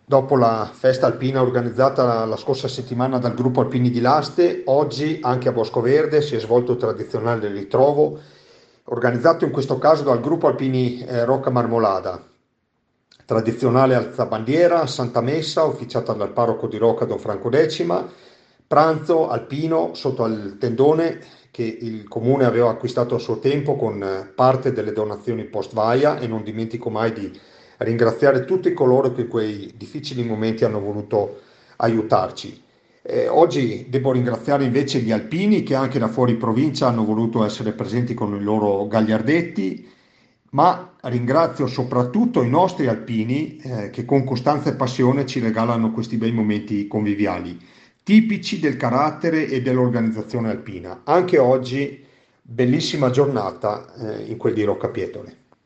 Dopo la festa alpina organizzata la scorsa settimana dal gruppo Alpini di Laste, oggi anche a Boscoverde si è svolto il tradizionale ritrovo, organizzato in questo caso dal gruppo Alpini Rocca Marmolada. Tradizionale alzabandiera, Santa Messa, officiata dal parroco di Rocca Don Franco X, pranzo alpino sotto al tendone che il comune aveva acquistato a suo tempo con parte delle donazioni post-vaia, e non dimentico mai di ringraziare tutti coloro che in quei difficili momenti hanno voluto aiutarci. Oggi devo ringraziare invece gli alpini che anche da fuori provincia hanno voluto essere presenti con i loro gagliardetti, ma ringrazio soprattutto i nostri alpini che con costanza e passione ci regalano questi bei momenti conviviali, tipici del carattere e dell'organizzazione alpina. Anche oggi bellissima giornata in quel di Rocca Pietole.